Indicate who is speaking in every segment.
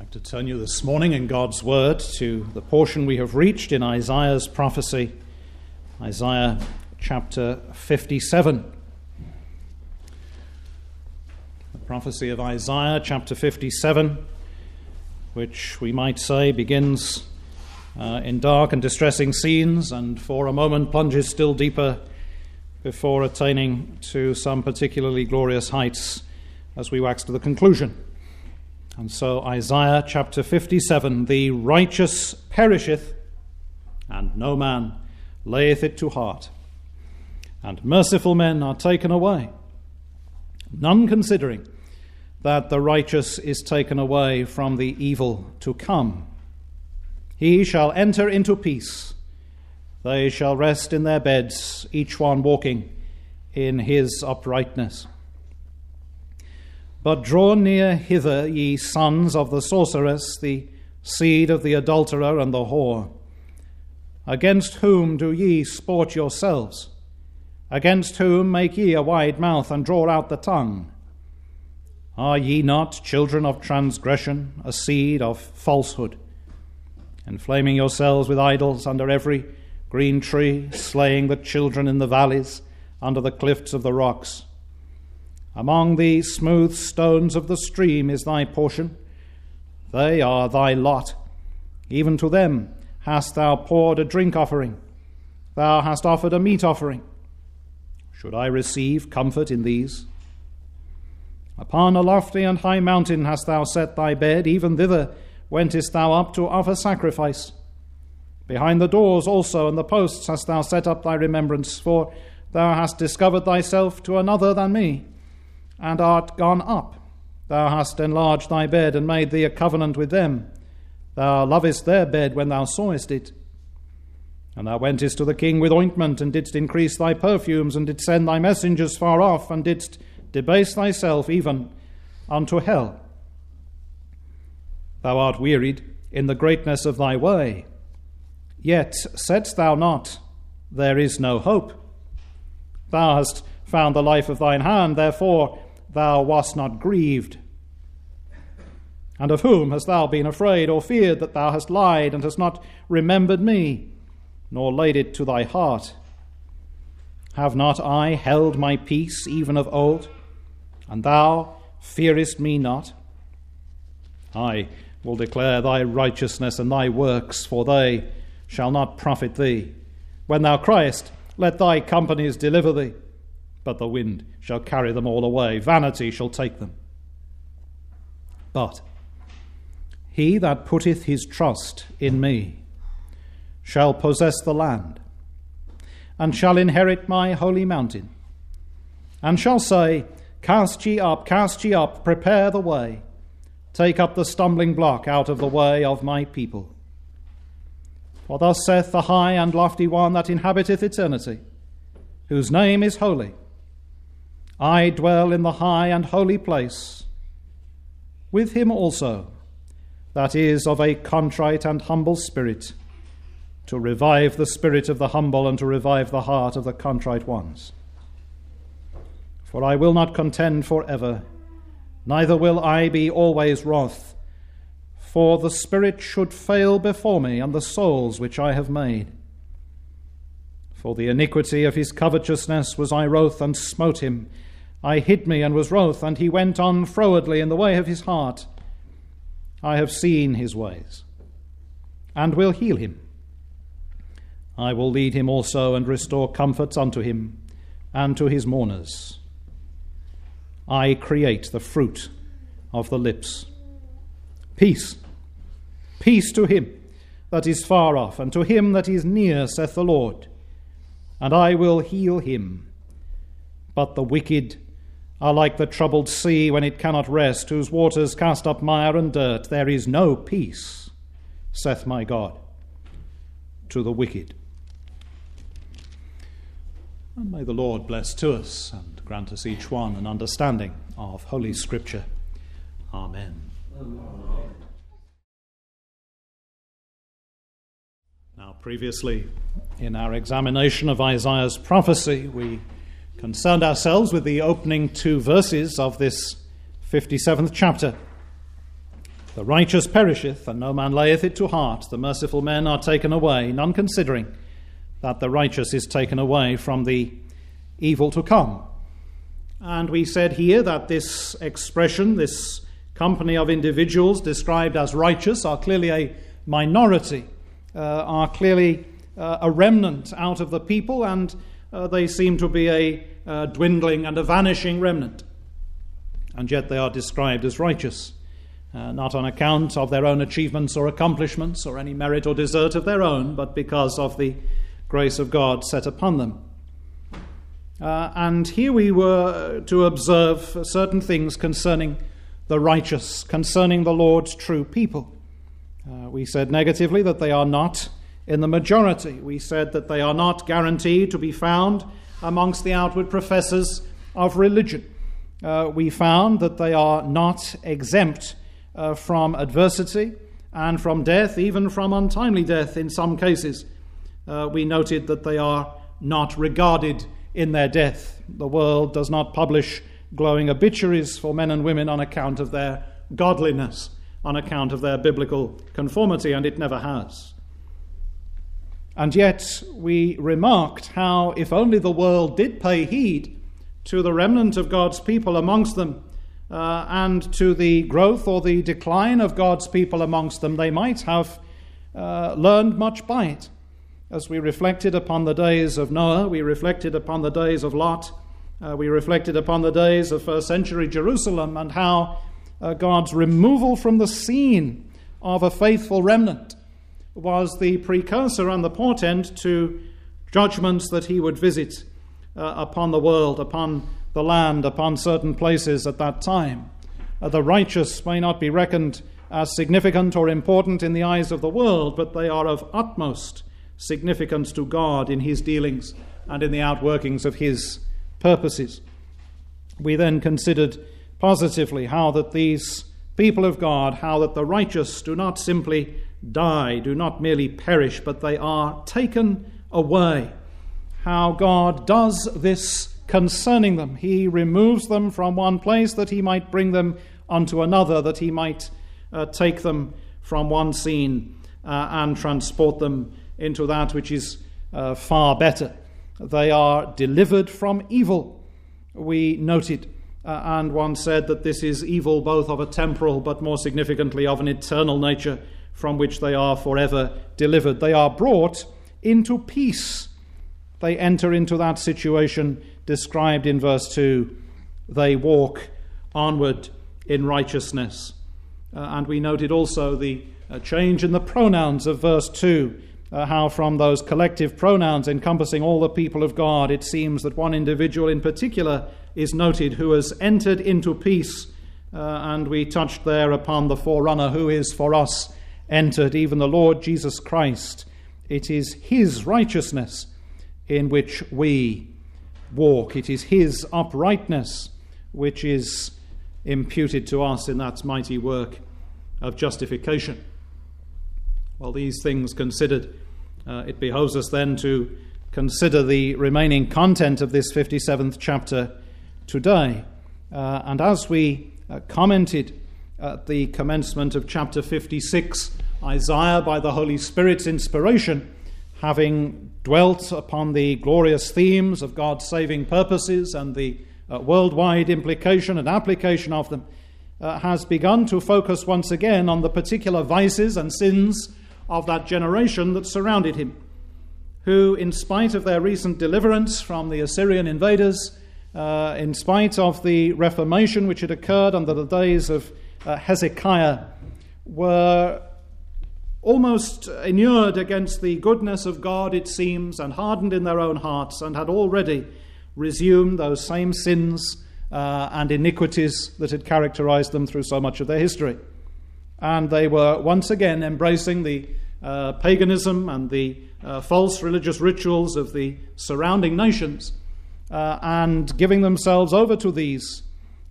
Speaker 1: I'd like to turn you this morning in God's Word to the portion we have reached in Isaiah's prophecy, Isaiah chapter 57. The prophecy of Isaiah chapter 57, which we might say begins in dark and distressing scenes and for a moment plunges still deeper before attaining to some particularly glorious heights as we wax to the conclusion. And so Isaiah chapter 57, the righteous perisheth, and no man layeth it to heart. And merciful men are taken away, none considering that the righteous is taken away from the evil to come. He shall enter into peace. They shall rest in their beds, each one walking in his uprightness. But draw near hither, ye sons of the sorceress, the seed of the adulterer and the whore. Against whom do ye sport yourselves? Against whom make ye a wide mouth and draw out the tongue? Are ye not children of transgression, a seed of falsehood, inflaming yourselves with idols under every green tree, slaying the children in the valleys, under the cliffs of the rocks? Among the smooth stones of the stream is thy portion. They are thy lot. Even to them hast thou poured a drink offering. Thou hast offered a meat offering. Should I receive comfort in these? Upon a lofty and high mountain hast thou set thy bed. Even thither wentest thou up to offer sacrifice. Behind the doors also and the posts hast thou set up thy remembrance, for thou hast discovered thyself to another than me, and art gone up. Thou hast enlarged thy bed, and made thee a covenant with them. Thou lovest their bed when thou sawest it. And thou wentest to the king with ointment, and didst increase thy perfumes, and didst send thy messengers far off, and didst debase thyself even unto hell. Thou art wearied in the greatness of thy way. Yet saidst thou not, there is no hope. Thou hast found the life of thine hand, therefore thou wast not grieved. And of whom hast thou been afraid or feared, that thou hast lied and hast not remembered me, nor laid it to thy heart? Have not I held my peace even of old, and thou fearest me not? I will declare thy righteousness and thy works, for they shall not profit thee. When thou criest, let thy companies deliver thee. But the wind shall carry them all away, vanity shall take them. But he that putteth his trust in me shall possess the land, and shall inherit my holy mountain, and shall say, cast ye up, prepare the way, take up the stumbling block out of the way of my people. For thus saith the high and lofty one that inhabiteth eternity, whose name is holy. I dwell in the high and holy place, with him also that is of a contrite and humble spirit, to revive the spirit of the humble and to revive the heart of the contrite ones. For I will not contend forever, neither will I be always wroth, for the spirit should fail before me, and the souls which I have made. For the iniquity of his covetousness was I wroth and smote him. I hid me and was wroth, and he went on frowardly in the way of his heart. I have seen his ways, and will heal him. I will lead him also, and restore comforts unto him, and to his mourners. I create the fruit of the lips. Peace, peace to him that is far off, and to him that is near, saith the Lord. And I will heal him. But the wicked are like the troubled sea when it cannot rest, whose waters cast up mire and dirt. There is no peace, saith my God, to the wicked. And may the Lord bless to us and grant us each one an understanding of Holy Scripture. Amen. Amen. Now, previously, in our examination of Isaiah's prophecy, we concerned ourselves with the opening two verses of this 57th chapter. The righteous perisheth, and no man layeth it to heart. The merciful men are taken away, none considering that the righteous is taken away from the evil to come. And we said here that this expression, this company of individuals described as righteous, are clearly a minority, are clearly a remnant out of the people, and they seem to be a dwindling and a vanishing remnant. And yet they are described as righteous, not on account of their own achievements or accomplishments or any merit or desert of their own, but because of the grace of God set upon them. And here we were to observe certain things concerning the righteous, concerning the Lord's true people. We said negatively that they are not in the majority. We said that they are not guaranteed to be found amongst the outward professors of religion. We found that they are not exempt from adversity and from death, even from untimely death in some cases. We noted that they are not regarded in their death. The world does not publish glowing obituaries for men and women on account of their godliness, on account of their biblical conformity, and it never has. And yet we remarked how if only the world did pay heed to the remnant of God's people amongst them, and to the growth or the decline of God's people amongst them, they might have learned much by it. As we reflected upon the days of Noah, we reflected upon the days of Lot, we reflected upon the days of first century Jerusalem, and how God's removal from the scene of a faithful remnant was the precursor and the portent to judgments that he would visit upon the world, upon the land, upon certain places at that time. The righteous may not be reckoned as significant or important in the eyes of the world, but they are of utmost significance to God in his dealings and in the outworkings of his purposes. We then considered positively how that these people of God, how that the righteous do not simply die, do not merely perish, but they are taken away. How God does this concerning them. He removes them from one place that he might bring them unto another, that he might take them from one scene and transport them into that which is far better. They are delivered from evil, we noted, and one said that this is evil both of a temporal but more significantly of an eternal nature from which they are forever delivered. They are brought into peace. They enter into that situation described in verse 2. They walk onward in righteousness. And we noted also the change in the pronouns of verse 2, how from those collective pronouns encompassing all the people of God, it seems that one individual in particular is noted who has entered into peace. And we touched there upon the forerunner who is for us entered, even the Lord Jesus Christ. It is his righteousness in which we walk. It is his uprightness which is imputed to us in that mighty work of justification. Well, these things considered, it behoves us then to consider the remaining content of this 57th chapter today. And as we commented at the commencement of chapter 56, Isaiah, by the Holy Spirit's inspiration, having dwelt upon the glorious themes of God's saving purposes and the worldwide implication and application of them, has begun to focus once again on the particular vices and sins of that generation that surrounded him, who, in spite of their recent deliverance from the Assyrian invaders, in spite of the Reformation which had occurred under the days of Hezekiah, were almost inured against the goodness of God, it seems, and hardened in their own hearts, and had already resumed those same sins and iniquities that had characterized them through so much of their history. And they were once again embracing the paganism and the false religious rituals of the surrounding nations, and giving themselves over to these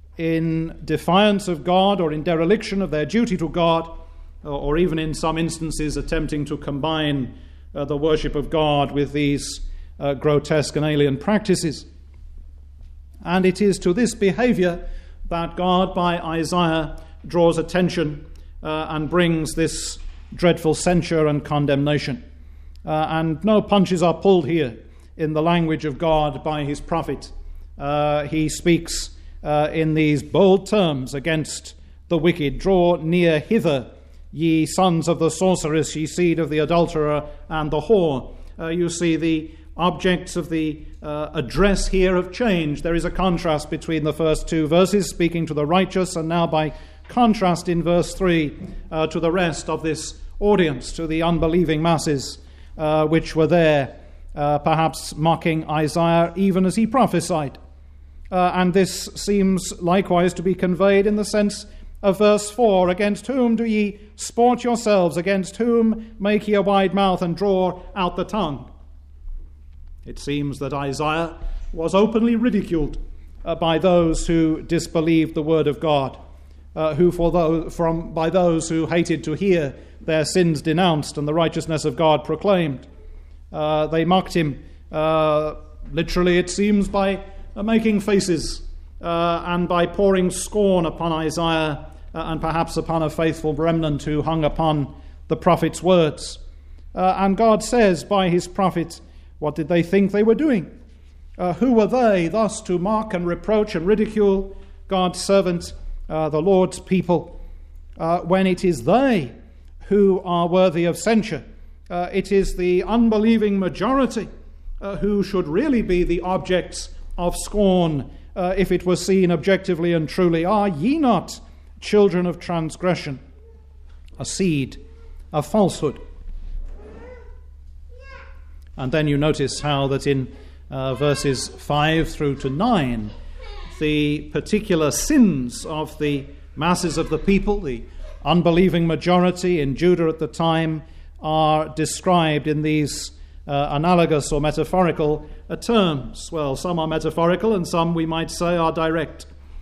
Speaker 1: in defiance of God or in dereliction of their duty to God, or even in some instances attempting to combine the worship of God with these grotesque and alien practices. And it is to this behavior that God, by Isaiah, draws attention and brings this dreadful censure and condemnation. And no punches are pulled here in the language of God by his prophet. He speaks in these bold terms against the wicked. Draw near hither, ye sons of the sorceress, ye seed of the adulterer and the whore. You see the objects of the address here have changed. There is a contrast between the first two verses, speaking to the righteous, and now by contrast in verse 3 to the rest of this audience, to the unbelieving masses which were there, perhaps mocking Isaiah even as he prophesied. And this seems likewise to be conveyed in the sense of verse 4, against whom do ye sport yourselves? Against whom make ye a wide mouth and draw out the tongue? It seems that Isaiah was openly ridiculed by those who disbelieved the word of God, by those who hated to hear their sins denounced and the righteousness of God proclaimed. They mocked him, literally it seems, by making faces and by pouring scorn upon Isaiah and perhaps upon a faithful remnant who hung upon the prophet's words. And God says by his prophet, what did they think they were doing? Who were they thus to mock and reproach and ridicule God's servant, the Lord's people, when it is they who are worthy of censure? It is the unbelieving majority who should really be the objects of scorn if it was seen objectively and truly. Are ye not children of transgression, a seed of falsehood? And then you notice how that in verses 5 through to 9, the particular sins of the masses of the people, the unbelieving majority in Judah at the time, are described in these analogous or metaphorical terms. Well, some are metaphorical and some, we might say, are direct.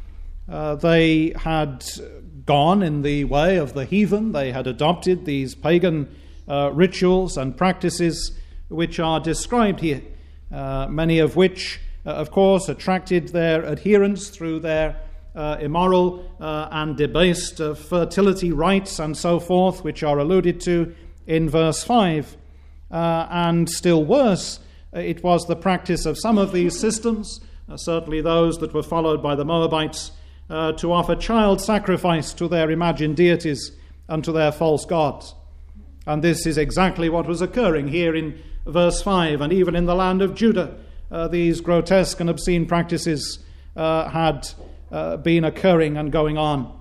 Speaker 1: They had gone in the way of the heathen. They had adopted these pagan rituals and practices which are described here, many of which, of course, attracted their adherents through their immoral and debased fertility rites and so forth, which are alluded to in verse 5. And still worse, it was the practice of some of these systems, certainly those that were followed by the Moabites, to offer child sacrifice to their imagined deities and to their false gods. And this is exactly what was occurring here in verse 5, and even in the land of Judah, these grotesque and obscene practices had been occurring and going on.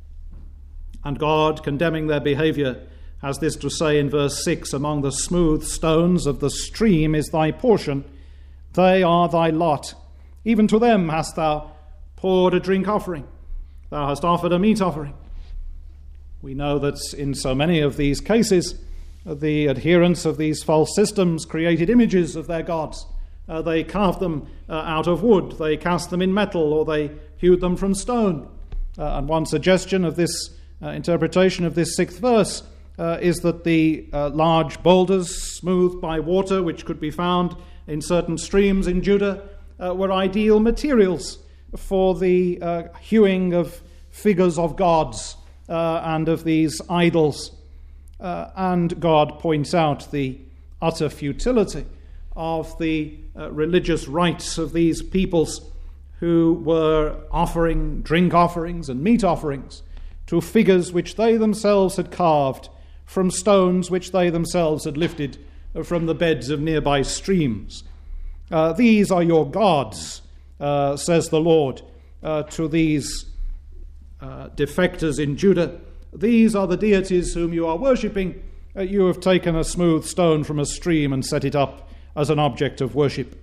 Speaker 1: And God, condemning their behavior, has this to say in verse 6, among the smooth stones of the stream is thy portion, they are thy lot. Even to them hast thou poured a drink offering, thou hast offered a meat offering. We know that in so many of these cases, the adherents of these false systems created images of their gods. They carved them out of wood, they cast them in metal, or they hewed them from stone. And one suggestion of this interpretation of this 6th verse is that the large boulders smoothed by water, which could be found in certain streams in Judah, were ideal materials for the hewing of figures of gods and of these idols. And God points out the utter futility of the religious rites of these peoples who were offering drink offerings and meat offerings to figures which they themselves had carved from stones which they themselves had lifted from the beds of nearby streams. These are your gods, says the Lord to these defectors in Judah. These are the deities whom you are worshipping. You have taken a smooth stone from a stream and set it up as an object of worship.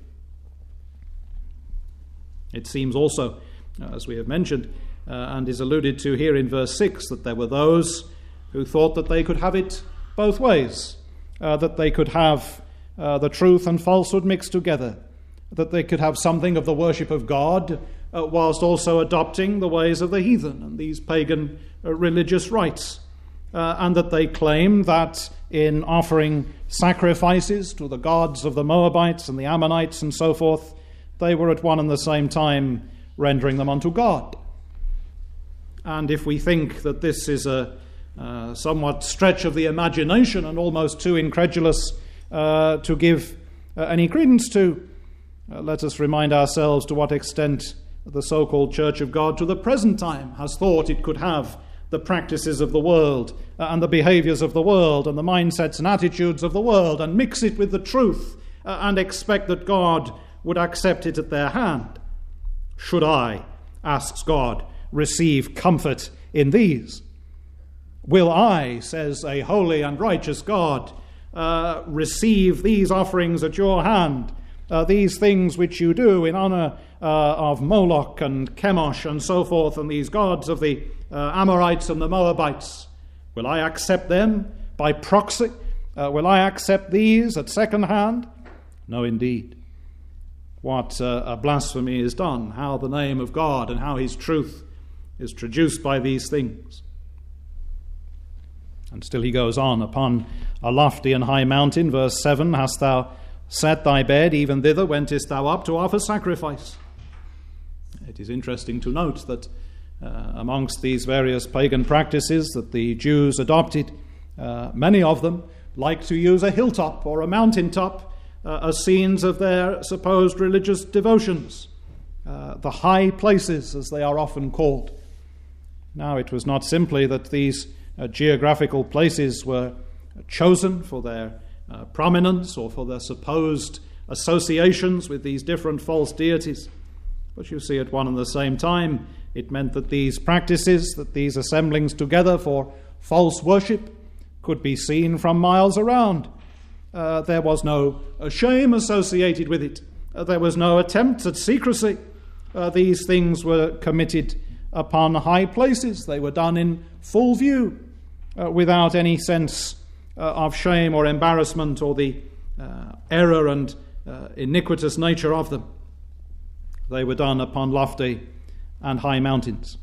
Speaker 1: It seems also, as we have mentioned, and is alluded to here in verse 6, that there were those who thought that they could have it both ways, that they could have the truth and falsehood mixed together, that they could have something of the worship of God whilst also adopting the ways of the heathen and these pagan religious rites, and that they claimed that in offering sacrifices to the gods of the Moabites and the Ammonites and so forth, they were at one and the same time rendering them unto God. And if we think that this is a somewhat stretch of the imagination and almost too incredulous to give any credence to. Let us remind ourselves to what extent the so-called Church of God to the present time has thought it could have the practices of the world and the behaviors of the world and the mindsets and attitudes of the world and mix it with the truth and expect that God would accept it at their hand. Should I, asks God, receive comfort in these? Will I, says a holy and righteous God, receive these offerings at your hand, these things which you do in honor of Moloch and Chemosh and so forth, and these gods of the Amorites and the Moabites? Will I accept them by proxy? Will I accept these at second hand? No, indeed. What a blasphemy is done, how the name of God and how his truth is traduced by these things. And still he goes on, upon a lofty and high mountain, verse 7, hast thou set thy bed, even thither wentest thou up to offer sacrifice. It is interesting to note that amongst these various pagan practices that the Jews adopted, many of them like to use a hilltop or a mountaintop as scenes of their supposed religious devotions, the high places as they are often called. Now, it was not simply that these geographical places were chosen for their prominence or for their supposed associations with these different false deities, but you see at one and the same time it meant that these practices, that these assemblings together for false worship could be seen from miles around. There was no shame associated with it. There was no attempt at secrecy. These things were committed upon high places. They were done in full view, without any sense of shame or embarrassment or the error and iniquitous nature of them. They were done upon lofty and high mountains.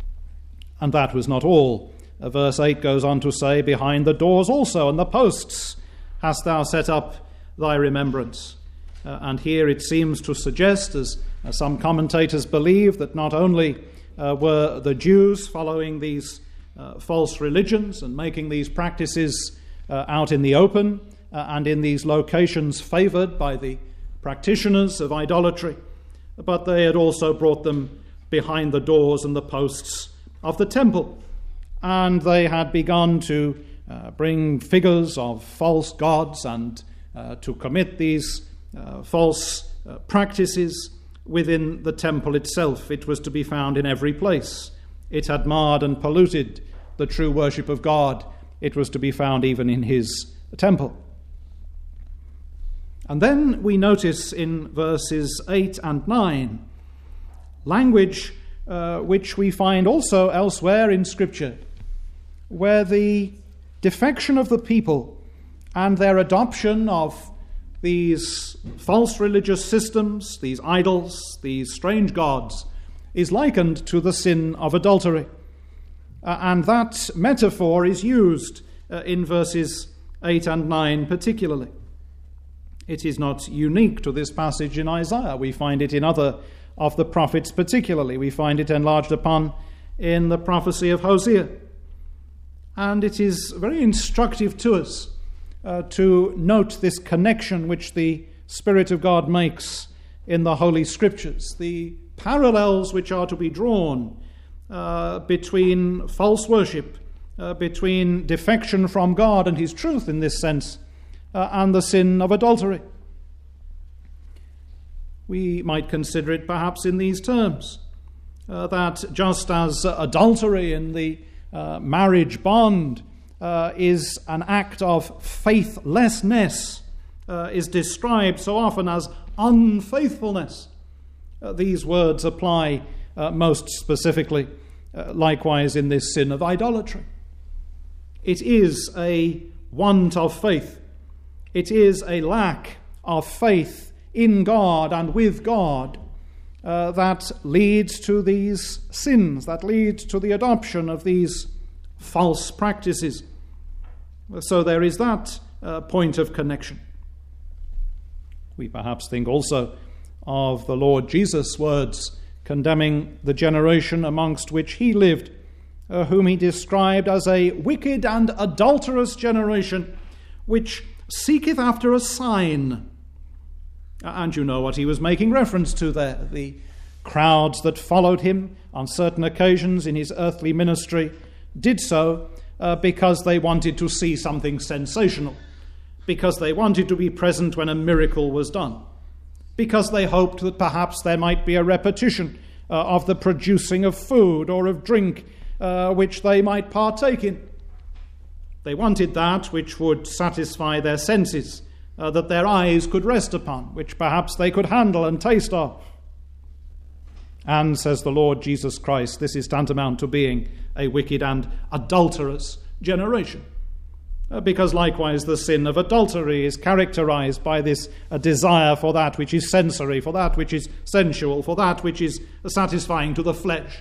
Speaker 1: And that was not all. Verse 8 goes on to say, behind the doors also and the posts hast thou set up thy remembrance. And here it seems to suggest, as some commentators believe, that not only were the Jews following these false religions and making these practices out in the open and in these locations favored by the practitioners of idolatry, but they had also brought them behind the doors and the posts of the temple. And they had begun to bring figures of false gods and to commit these false practices within the temple itself. It was to be found in every place. It had marred and polluted the true worship of God. It was to be found even in his temple. And then we notice in verses 8 and 9 language which we find also elsewhere in Scripture, where the defection of the people and their adoption of these false religious systems, these idols, these strange gods, is likened to the sin of adultery. And that metaphor is used in verses 8 and 9 particularly. It is not unique to this passage in Isaiah. We find it in other of the prophets particularly. We find it enlarged upon in the prophecy of Hosea. And it is very instructive to us to note this connection which the Spirit of God makes in the Holy Scriptures, the parallels which are to be drawn between false worship, between defection from God and his truth in this sense, and the sin of adultery. We might consider it perhaps in these terms, that just as adultery in the marriage bond is an act of faithlessness, is described so often as unfaithfulness, these words apply most specifically likewise in this sin of idolatry. It is a want of faith. It is a lack of faith in God and with God that leads to these sins, that leads to the adoption of these false practices. So there is that point of connection. We perhaps think also of the Lord Jesus' words condemning the generation amongst which he lived whom he described as a wicked and adulterous generation, which seeketh after a sign. And you know what he was making reference to there. The crowds that followed him on certain occasions in his earthly ministry did so because they wanted to see something sensational, because they wanted to be present when a miracle was done, because they hoped that perhaps there might be a repetition of the producing of food or of drink which they might partake in. They wanted that which would satisfy their senses, that their eyes could rest upon, which perhaps they could handle and taste of. And, says the Lord Jesus Christ, this is tantamount to being a wicked and adulterous generation. Because likewise the sin of adultery is characterized by this desire for that which is sensory, for that which is sensual, for that which is satisfying to the flesh.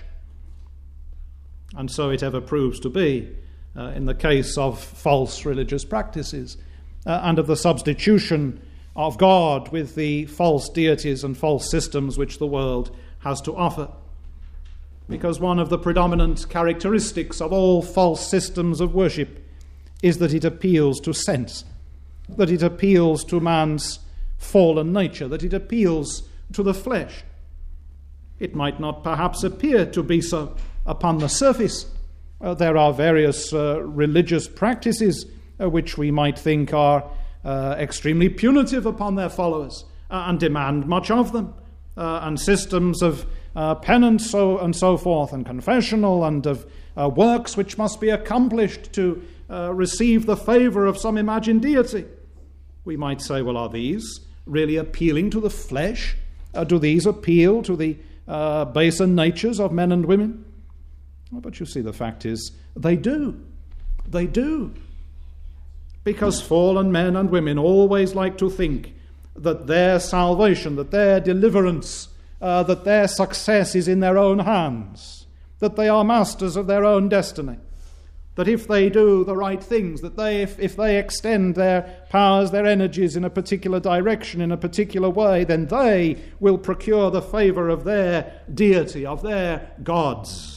Speaker 1: And so it ever proves to be in the case of false religious practices and of the substitution of God with the false deities and false systems which the world has to offer. Because one of the predominant characteristics of all false systems of worship is that it appeals to sense, that it appeals to man's fallen nature, that it appeals to the flesh. It might not perhaps appear to be so upon the surface. There are various religious practices which we might think are extremely punitive upon their followers and demand much of them, and systems of penance and so forth, and confessional, and of works which must be accomplished to receive the favor of some imagined deity. We might say, well, are these really appealing to the flesh? Do these appeal to the baser natures of men and women? Well, but you see, the fact is, they do. They do. Because fallen men and women always like to think that their salvation, that their deliverance, that their success is in their own hands, that they are masters of their own destiny, that if they do the right things, that if they extend their powers, their energies in a particular direction, in a particular way, then they will procure the favor of their deity, of their gods.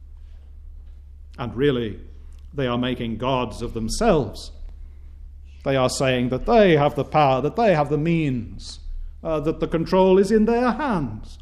Speaker 1: And really, they are making gods of themselves. They are saying that they have the power, that they have the means, that the control is in their hands.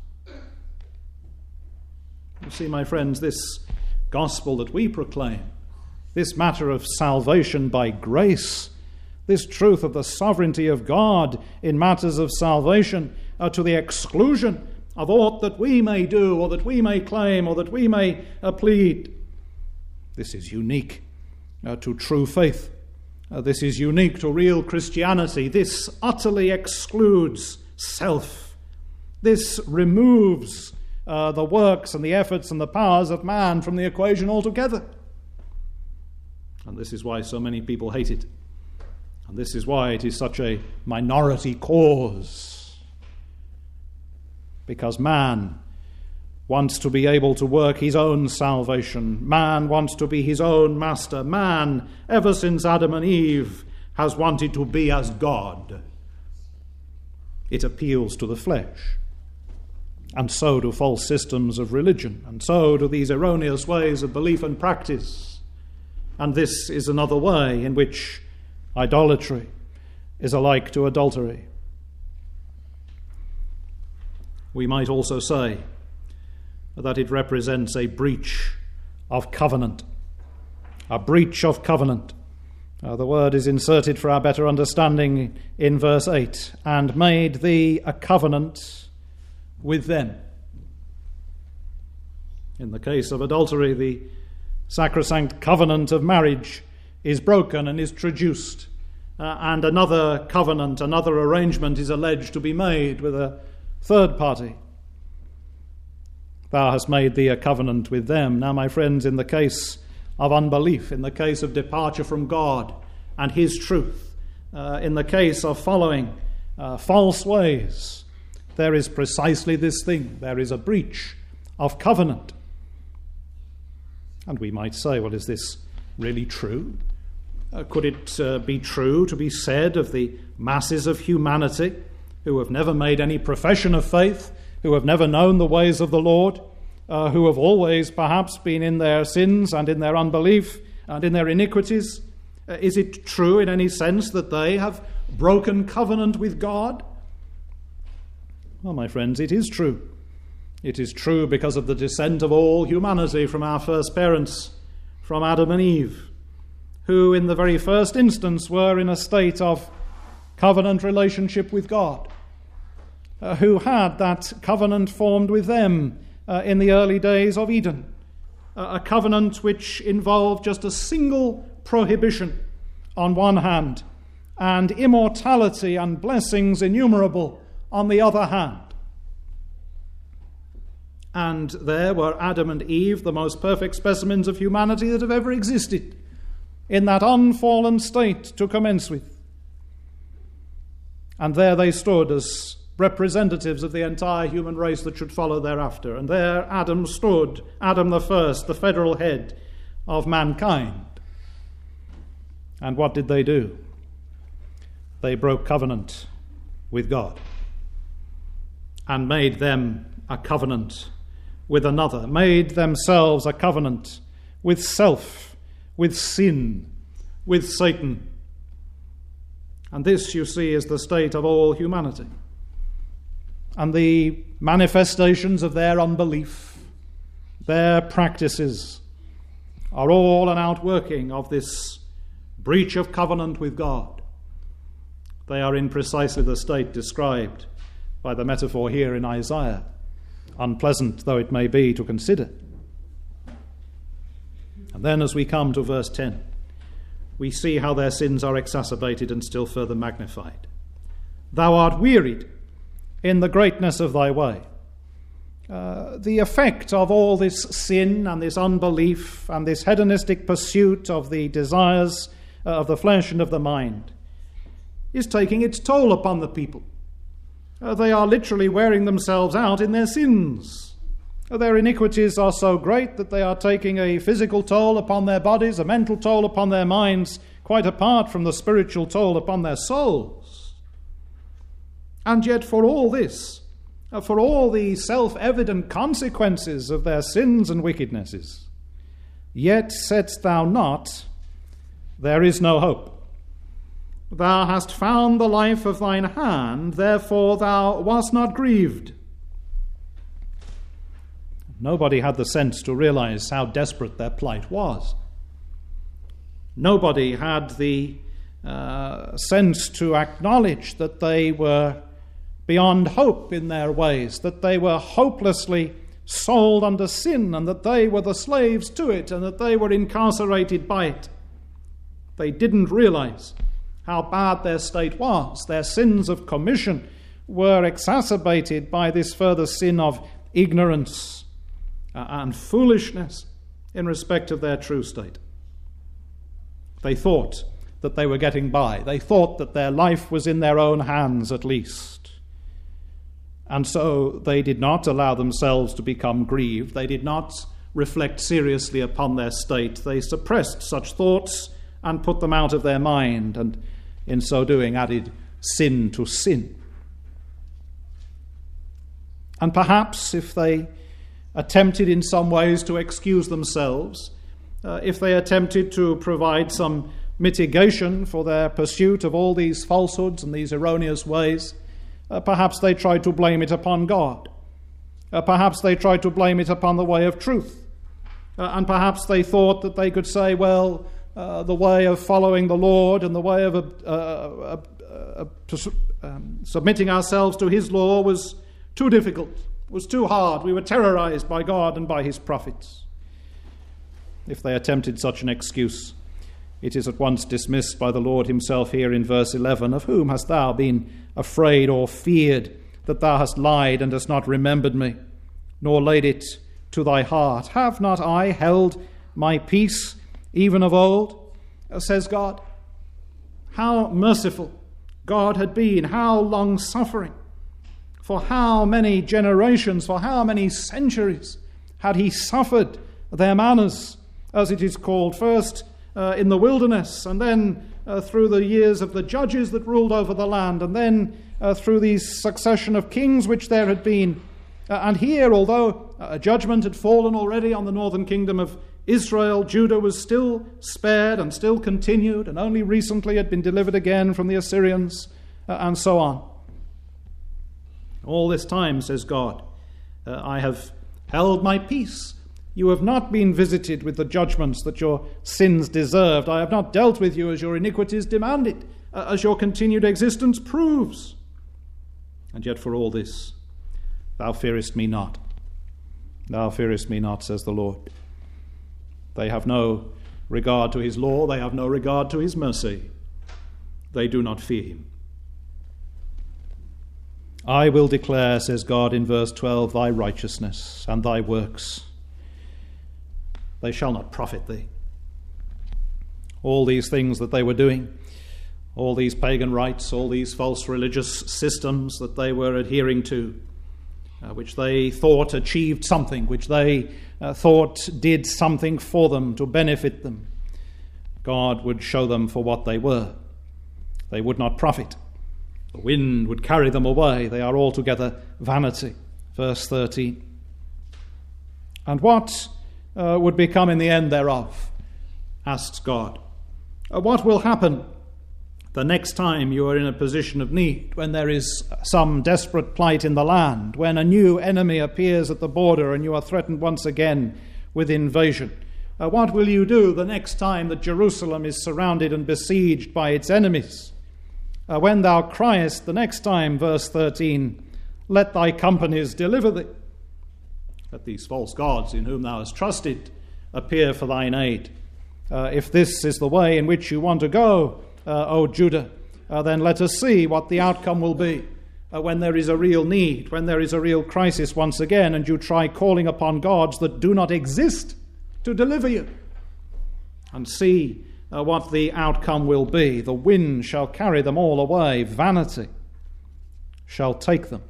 Speaker 1: You see, my friends, this gospel that we proclaim, this matter of salvation by grace, this truth of the sovereignty of God in matters of salvation, to the exclusion of aught that we may do, or that we may claim, or that we may plead. This is unique to true faith. This is unique to real Christianity. This utterly excludes self. This removes the works and the efforts and the powers of man from the equation altogether. And this is why so many people hate it. And this is why it is such a minority cause. Because man wants to be able to work his own salvation. Man wants to be his own master. Man, ever since Adam and Eve, has wanted to be as God. It appeals to the flesh. And so do false systems of religion. And so do these erroneous ways of belief and practice. And this is another way in which idolatry is alike to adultery. We might also say that it represents a breach of covenant. A breach of covenant. The word is inserted for our better understanding in verse 8. And made thee a covenant with them. In the case of adultery, the sacrosanct covenant of marriage is broken and is traduced. And another covenant, another arrangement is alleged to be made with a third party. Thou hast made thee a covenant with them. Now, my friends, in the case of unbelief, in the case of departure from God and his truth, in the case of following false ways, there is precisely this thing. There is a breach of covenant. And we might say, well, is this really true? Could it be true to be said of the masses of humanity who have never made any profession of faith, who have never known the ways of the Lord, who have always perhaps been in their sins and in their unbelief and in their iniquities? Is it true in any sense that they have broken covenant with God? Well, my friends, it is true. It is true because of the descent of all humanity from our first parents, from Adam and Eve, who in the very first instance were in a state of covenant relationship with God, who had that covenant formed with them in the early days of Eden, a covenant which involved just a single prohibition on one hand and immortality and blessings innumerable on the other hand. And there were Adam and Eve, the most perfect specimens of humanity that have ever existed, in that unfallen state to commence with. And there they stood as representatives of the entire human race that should follow thereafter. And there Adam stood, Adam the first, the federal head of mankind. And what did they do? They broke covenant with God and made them a covenant with another, made themselves a covenant with self, with sin, with Satan. And this, you see, is the state of all humanity. And the manifestations of their unbelief, their practices, are all an outworking of this breach of covenant with God. They are in precisely the state described by the metaphor here in Isaiah, unpleasant though it may be to consider. And then as we come to verse 10, we see how their sins are exacerbated and still further magnified. Thou art wearied in the greatness of thy way. The effect of all this sin and this unbelief and this hedonistic pursuit of the desires of the flesh and of the mind is taking its toll upon the people. They are literally wearing themselves out in their sins. Their iniquities are so great that they are taking a physical toll upon their bodies, a mental toll upon their minds, quite apart from the spiritual toll upon their souls. And yet for all this, for all the self-evident consequences of their sins and wickednesses, yet saidst thou not, there is no hope. Thou hast found the life of thine hand, therefore thou wast not grieved. Nobody had the sense to realize how desperate their plight was. Nobody had the sense to acknowledge that they were beyond hope in their ways, that they were hopelessly sold under sin, and that they were the slaves to it, and that they were incarcerated by it. They didn't realize how bad their state was. Their sins of commission were exacerbated by this further sin of ignorance and foolishness in respect of their true state. They thought that they were getting by. They thought that their life was in their own hands at least. And so they did not allow themselves to become grieved. They did not reflect seriously upon their state. They suppressed such thoughts and put them out of their mind, and in so doing added sin to sin. And perhaps if they attempted in some ways to excuse themselves, if they attempted to provide some mitigation for their pursuit of all these falsehoods and these erroneous ways, perhaps they tried to blame it upon God. Perhaps they tried to blame it upon the way of truth. And perhaps they thought that they could say, well, the way of following the Lord and the way of submitting ourselves to his law was too difficult, was too hard. We were terrorized by God and by his prophets. If they attempted such an excuse, it is at once dismissed by the Lord himself here in verse 11. Of whom hast thou been afraid or feared, that thou hast lied and hast not remembered me, nor laid it to thy heart? Have not I held my peace even of old, says God? How merciful God had been, how long-suffering. For how many generations, for how many centuries had he suffered their manners, as it is called, first in the wilderness, and then through the years of the judges that ruled over the land, and then through the succession of kings which there had been, And here, although a judgment had fallen already on the northern kingdom of Israel, Judah was still spared and still continued, and only recently had been delivered again from the Assyrians, and so on. All this time, says God, I have held my peace. You have not been visited with the judgments that your sins deserved. I have not dealt with you as your iniquities demanded, as your continued existence proves. And yet for all this, thou fearest me not. Thou fearest me not, says the Lord. They have no regard to his law. They have no regard to his mercy. They do not fear him. I will declare, says God in verse 12, thy righteousness and thy works. They shall not profit thee. All these things that they were doing, all these pagan rites, all these false religious systems that they were adhering to, which they thought achieved something, which they thought did something for them to benefit them, God would show them for what they were. They would not profit. The wind would carry them away. They are altogether vanity. Verse 13. And what would become in the end thereof, asks God. What will happen the next time you are in a position of need, when there is some desperate plight in the land, when a new enemy appears at the border and you are threatened once again with invasion? What will you do the next time that Jerusalem is surrounded and besieged by its enemies? When thou criest the next time, verse 13, let thy companies deliver thee. Let these false gods in whom thou hast trusted appear for thine aid. If this is the way in which you want to go, O Judah, then let us see what the outcome will be when there is a real need, when there is a real crisis once again, and you try calling upon gods that do not exist to deliver you. And see what the outcome will be. The wind shall carry them all away. Vanity shall take them.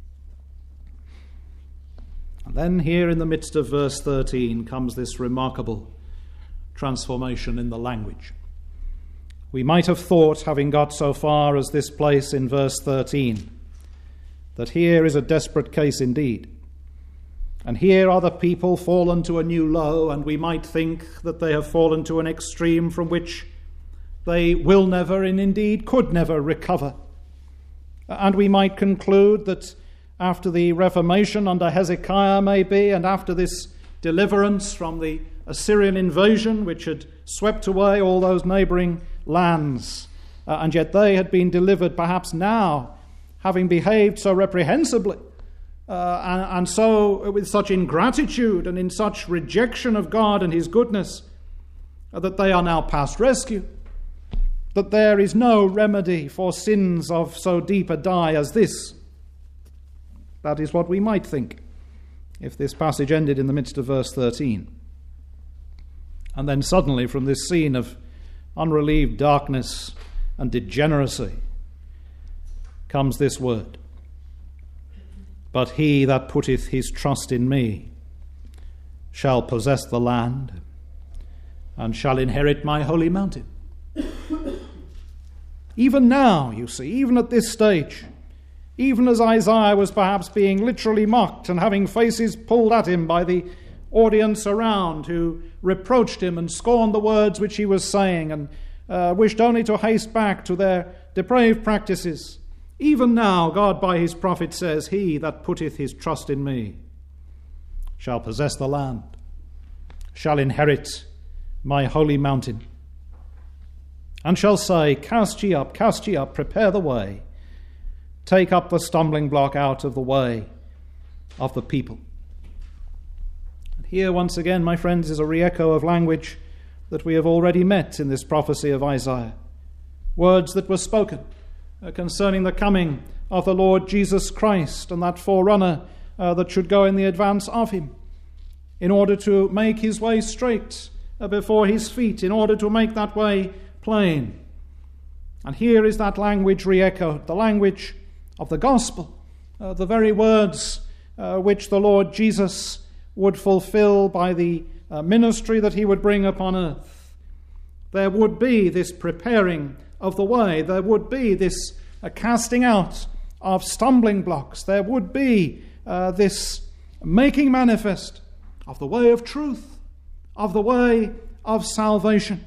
Speaker 1: And then here in the midst of verse 13 comes this remarkable transformation in the language. We might have thought, having got so far as this place in verse 13, that here is a desperate case indeed. And here are the people fallen to a new low, and we might think that they have fallen to an extreme from which they will never, and indeed could never, recover. And we might conclude that after the Reformation under Hezekiah maybe, and after this deliverance from the Assyrian invasion which had swept away all those neighbouring lands, and yet they had been delivered perhaps now, having behaved so reprehensibly, and so with such ingratitude and in such rejection of God and his goodness, that they are now past rescue, that there is no remedy for sins of so deep a dye as this. That is what we might think if this passage ended in the midst of verse 13. And then suddenly from this scene of unrelieved darkness and degeneracy comes this word: but he that putteth his trust in me shall possess the land and shall inherit my holy mountain. Even now, you see, even at this stage, even as Isaiah was perhaps being literally mocked and having faces pulled at him by the audience around who reproached him and scorned the words which he was saying and wished only to haste back to their depraved practices, even now God by his prophet says, he that putteth his trust in me shall possess the land, shall inherit my holy mountain, and shall say, cast ye up, prepare the way, take up the stumbling block out of the way of the people. And here once again, my friends, is a re-echo of language that we have already met in this prophecy of Isaiah. Words that were spoken concerning the coming of the Lord Jesus Christ and that forerunner that should go in the advance of him, in order to make his way straight before his feet, in order to make that way plain. And here is that language re-echoed, the language of the gospel, the very words which the Lord Jesus would fulfill by the ministry that he would bring upon earth. There would be this preparing of the way. There would be this casting out of stumbling blocks. There would be this making manifest of the way of truth, of the way of salvation.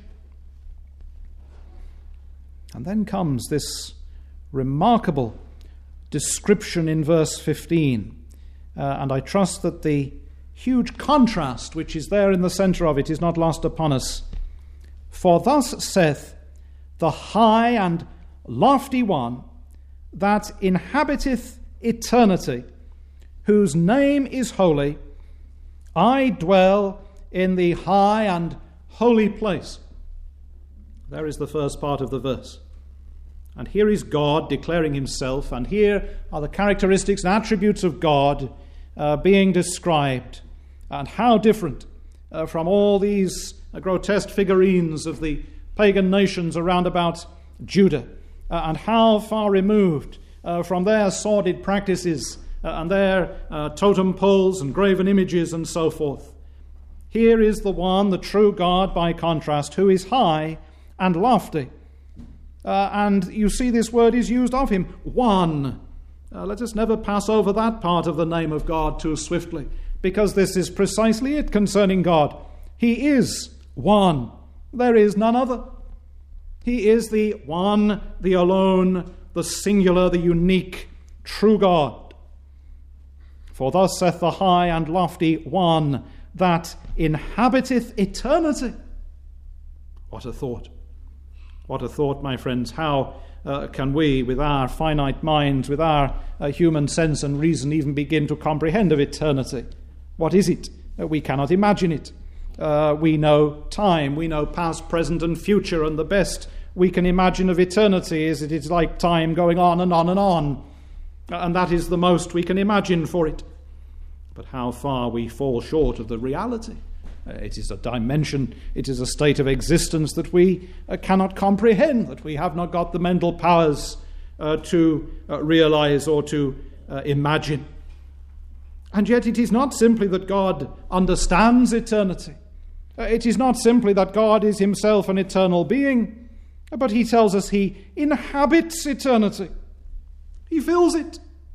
Speaker 1: And then comes this remarkable description in verse 15. And I trust that the huge contrast which is there in the center of it is not lost upon us. For thus saith the high and lofty one that inhabiteth eternity, whose name is holy, I dwell in the high and holy place. There is the first part of the verse. And here is God declaring himself, and here are the characteristics and attributes of God being described. And how different from all these grotesque figurines of the pagan nations around about Judah, and how far removed from their sordid practices and their totem poles and graven images and so forth. Here is the one, the true God by contrast, who is high and lofty. And you see this word is used of him, one. Let us never pass over that part of the name of God too swiftly, because this is precisely it concerning God. He is one. There is none other. He is the one, the alone, the singular, the unique, true God. For thus saith the high and lofty one that inhabiteth eternity. What a thought. What a thought, my friends. How can we, with our finite minds, with our human sense and reason, even begin to comprehend of eternity? What is it? We cannot imagine it. We know time, we know past, present, and future, and the best we can imagine of eternity is it is like time going on and on and on. And that is the most we can imagine for it. But how far we fall short of the reality. It is a dimension, it is a state of existence that we cannot comprehend, that we have not got the mental powers to realize or to imagine. And yet it is not simply that God understands eternity. It is not simply that God is himself an eternal being, but he tells us he inhabits eternity. He fills it.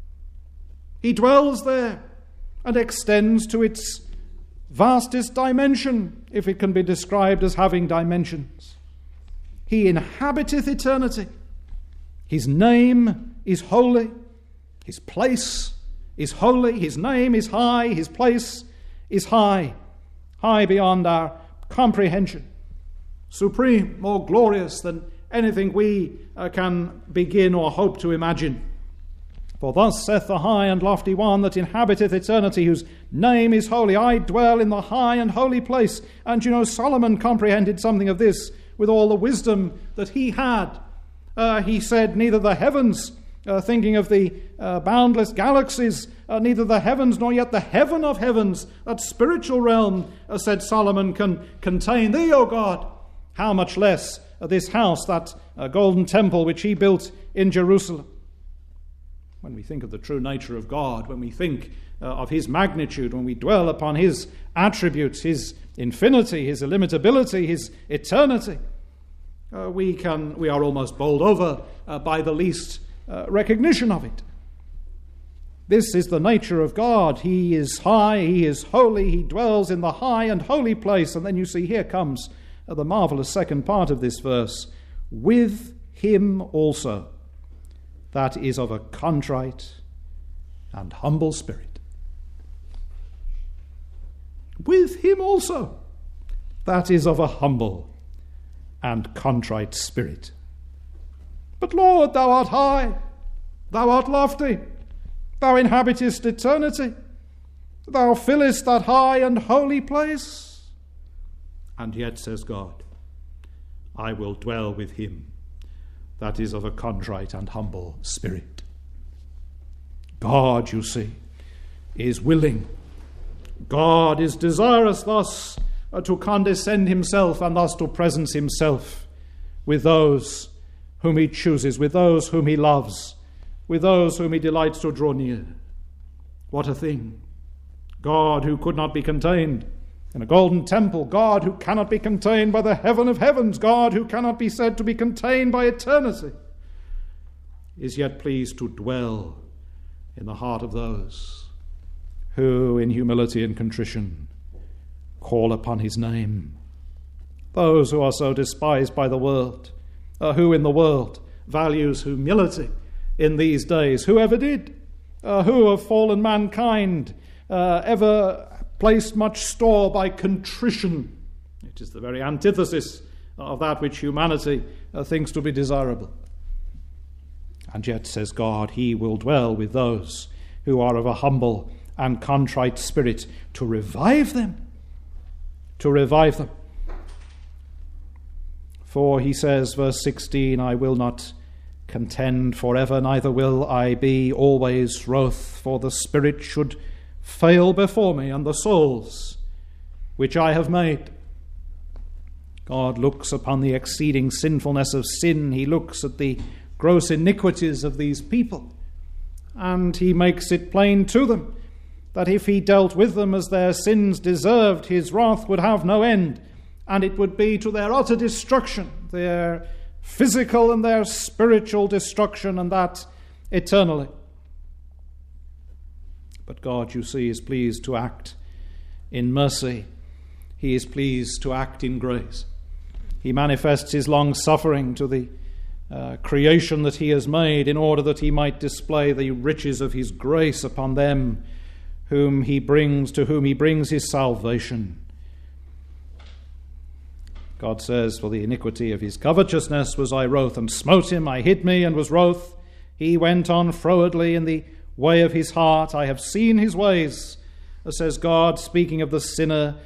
Speaker 1: He dwells there and extends to its vastest dimension, if it can be described as having dimensions. He inhabiteth eternity. His name is holy. His place is holy. His name is high. His place is high. High beyond our comprehension. Supreme, more glorious than anything we can begin or hope to imagine. For thus saith the high and lofty one that inhabiteth eternity, whose name is holy. I dwell in the high and holy place. And you know, Solomon comprehended something of this with all the wisdom that he had. He said, neither the heavens, thinking of the boundless galaxies, neither the heavens nor yet the heaven of heavens, that spiritual realm, said Solomon, can contain thee, O God. How much less this house, that golden temple which he built in Jerusalem. When we think of the true nature of God, when we think of his magnitude, when we dwell upon his attributes, his infinity, his illimitability, his eternity, we are almost bowled over by the least recognition of it. This is the nature of God. He is high, he is holy, he dwells in the high and holy place. And then you see here comes the marvelous second part of this verse. With him also that is of a contrite and humble spirit. With him also that is of a humble and contrite spirit. But Lord, thou art high, thou art lofty, thou inhabitest eternity, thou fillest that high and holy place. And yet, says God, I will dwell with him that is of a contrite and humble spirit. God, you see, is willing. God is desirous thus to condescend himself and thus to presence himself with those whom he chooses, with those whom he loves, with those whom he delights to draw near. What a thing. God who could not be contained in a golden temple, God who cannot be contained by the heaven of heavens, God who cannot be said to be contained by eternity, is yet pleased to dwell in the heart of those who in humility and contrition call upon his name. Those who are so despised by the world, who in the world values humility in these days, who ever did, who of fallen mankind ever placed much store by contrition. It is the very antithesis of that which humanity thinks to be desirable. And yet, says God, he will dwell with those who are of a humble and contrite spirit, to revive them. To revive them. For he says, verse 16, I will not contend forever, neither will I be always wroth, for the spirit should fail before me, and the souls which I have made. God looks upon the exceeding sinfulness of sin. He looks at the gross iniquities of these people, and he makes it plain to them that if he dealt with them as their sins deserved, his wrath would have no end, and it would be to their utter destruction, their physical and their spiritual destruction, and that eternally. But God, you see, is pleased to act in mercy. He is pleased to act in grace. He manifests his long-suffering to the creation that he has made, in order that he might display the riches of his grace upon them to whom he brings his salvation. God says, for the iniquity of his covetousness was I wroth, and smote him, I hid me, and was wroth. He went on frowardly in the way of his heart. I have seen his ways, says God, speaking of the sinner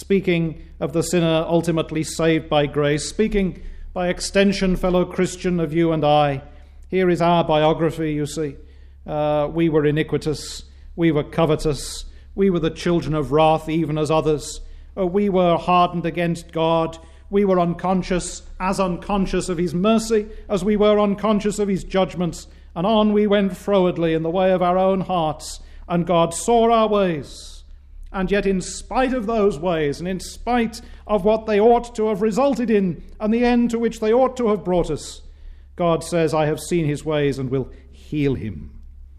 Speaker 1: ultimately saved by grace, speaking by extension, fellow Christian, of you and I. Here is our biography, you see. We were iniquitous, we were covetous, we were the children of wrath, even as others. We were hardened against God. We were unconscious of his mercy, as we were unconscious of his judgments. And on we went frowardly in the way of our own hearts, and God saw our ways. And yet in spite of those ways, and in spite of what they ought to have resulted in, and the end to which they ought to have brought us, God says, I have seen his ways and will heal him.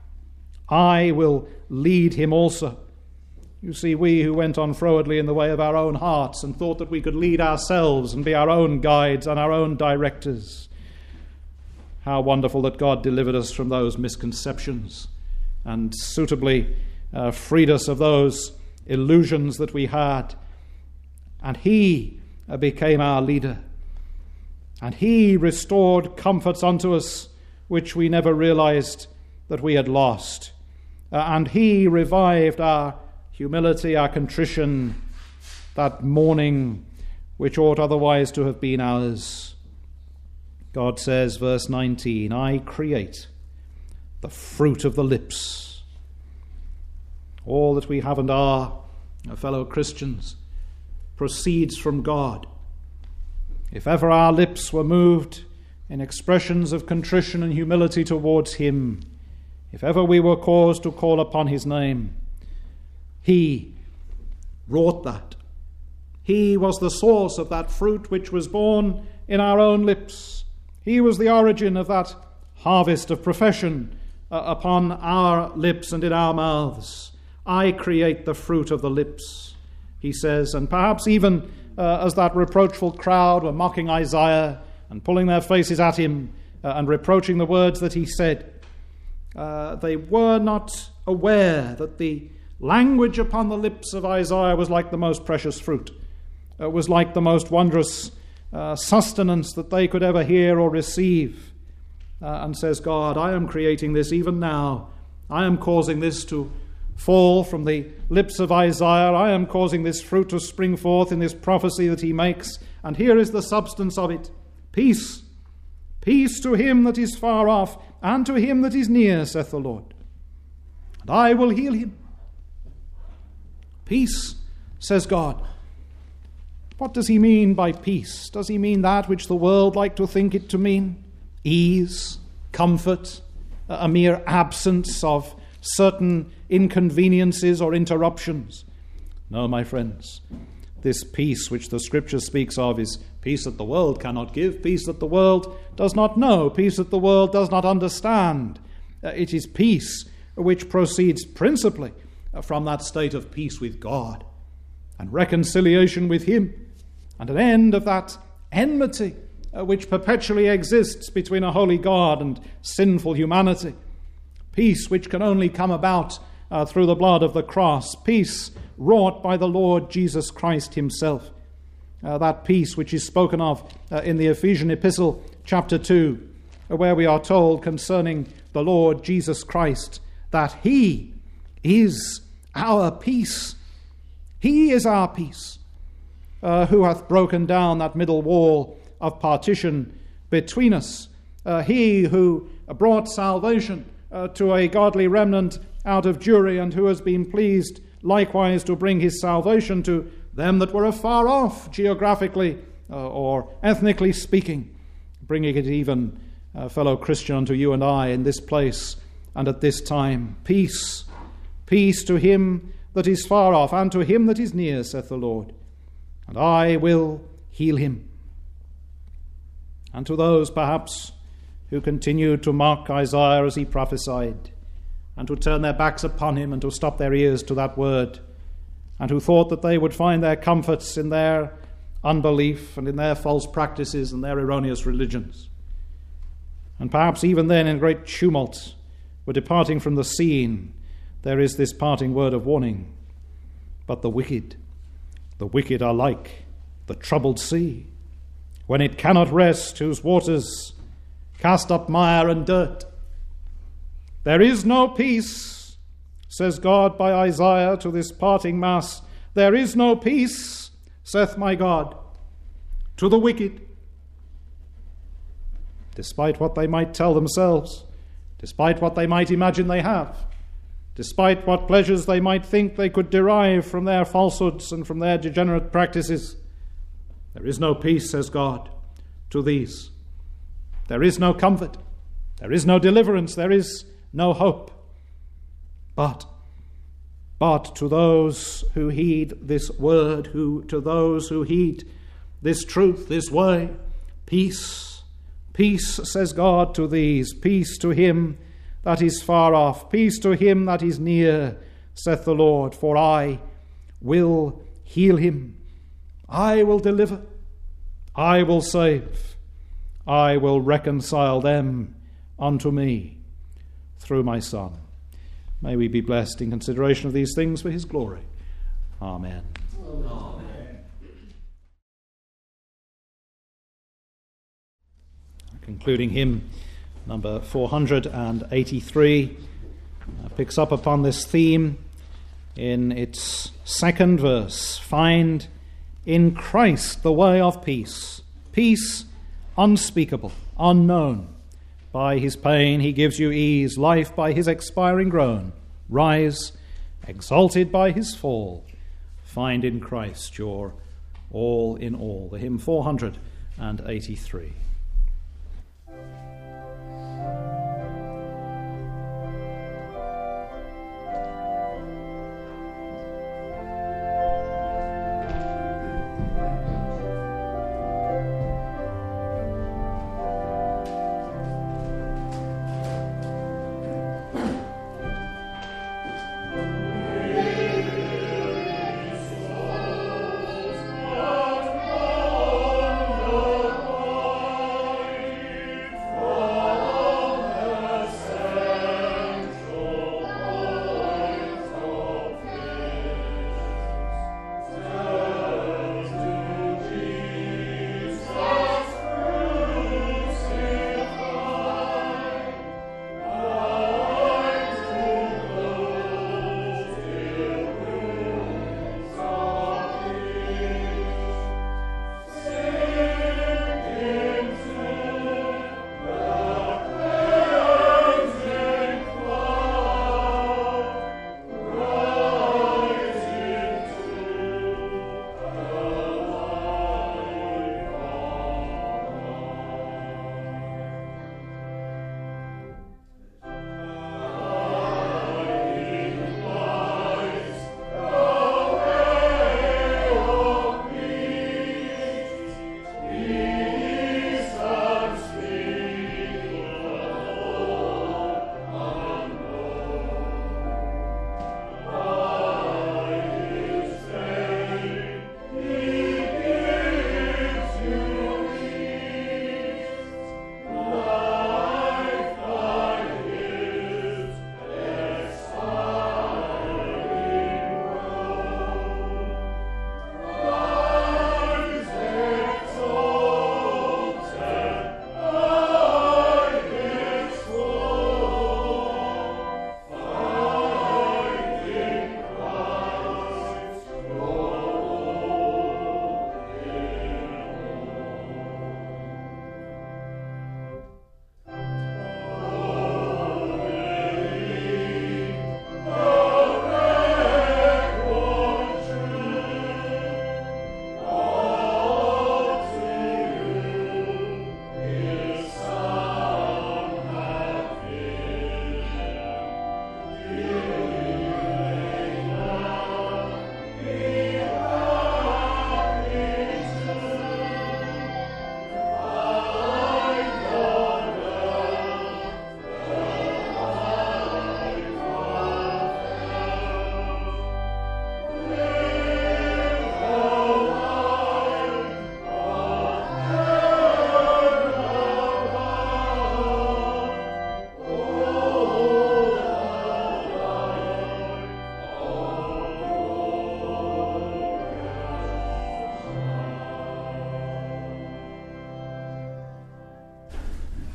Speaker 1: I will lead him also. You see, we who went on frowardly in the way of our own hearts and thought that we could lead ourselves and be our own guides and our own directors, how wonderful that God delivered us from those misconceptions and suitably freed us of those illusions that we had. And he became our leader. And he restored comforts unto us which we never realized that we had lost. And he revived our humility, our contrition, that mourning which ought otherwise to have been ours. God says, verse 19, I create the fruit of the lips. All that we have and are, fellow Christians, proceeds from God. If ever our lips were moved in expressions of contrition and humility towards him, if ever we were caused to call upon his name, he wrought that. He was the source of that fruit which was born in our own lips. He was the origin of that harvest of profession upon our lips and in our mouths. I create the fruit of the lips, he says. And perhaps even as that reproachful crowd were mocking Isaiah and pulling their faces at him and reproaching the words that he said, they were not aware that the language upon the lips of Isaiah was like the most precious fruit. It was like the most wondrous sustenance that they could ever hear or receive. And says God, I am creating this even now. I am causing this to fall from the lips of Isaiah. I am causing this fruit to spring forth in this prophecy that he makes. And here is the substance of it. Peace. Peace to him that is far off, and to him that is near, saith the Lord. And I will heal him. Peace, says God. What does he mean by peace? Does he mean that which the world like to think it to mean? Ease, comfort, a mere absence of certain inconveniences or interruptions? No, my friends. This peace which the Scripture speaks of is peace that the world cannot give, peace that the world does not know, peace that the world does not understand. It is peace which proceeds principally from that state of peace with God and reconciliation with him, and an end of that enmity which perpetually exists between a holy God and sinful humanity. Peace which can only come about through the blood of the cross, peace wrought by the Lord Jesus Christ himself. That peace which is spoken of in the Ephesian epistle, chapter 2, where we are told concerning the Lord Jesus Christ that he is our peace. He is our peace, who hath broken down that middle wall of partition between us. He who brought salvation to a godly remnant out of Jewry, and who has been pleased likewise to bring his salvation to them that were afar off, geographically or ethnically speaking, bringing it even, fellow Christian, unto you and I in this place and at this time. Peace, peace to him that is far off, and to him that is near, saith the Lord, and I will heal him. And to those, perhaps, who continued to mock Isaiah as he prophesied, and to turn their backs upon him and to stop their ears to that word, and who thought that they would find their comforts in their unbelief and in their false practices and their erroneous religions, and perhaps even then in great tumult were departing from the scene, there is this parting word of warning. But the wicked are like the troubled sea, when it cannot rest, whose waters cast up mire and dirt. There is no peace, says God by Isaiah to this parting mass. There is no peace, saith my God, to the wicked. Despite what they might tell themselves, despite what they might imagine they have, despite what pleasures they might think they could derive from their falsehoods and from their degenerate practices, there is no peace, says God, to these. There is no comfort, there is no deliverance, there is no hope. But to those who heed this word, to those who heed this truth, this way, peace, peace, says God, to these. Peace to him that is far off, peace to him that is near, saith the Lord, for I will heal him. I will deliver. I will save. I will reconcile them unto me through my Son. May we be blessed in consideration of these things for his glory. Amen.
Speaker 2: Amen.
Speaker 1: Concluding hymn number 483 picks up upon this theme in its second verse. Find in Christ the way of peace, peace unspeakable, unknown. By his pain he gives you ease, life by his expiring groan. Rise, exalted by his fall. Find in Christ your all in all. The hymn 483.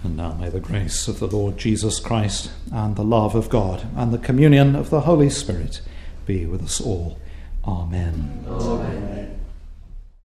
Speaker 1: And now may the grace of the Lord Jesus Christ and the love of God and the communion of the Holy Spirit be with us all. Amen.
Speaker 2: Amen.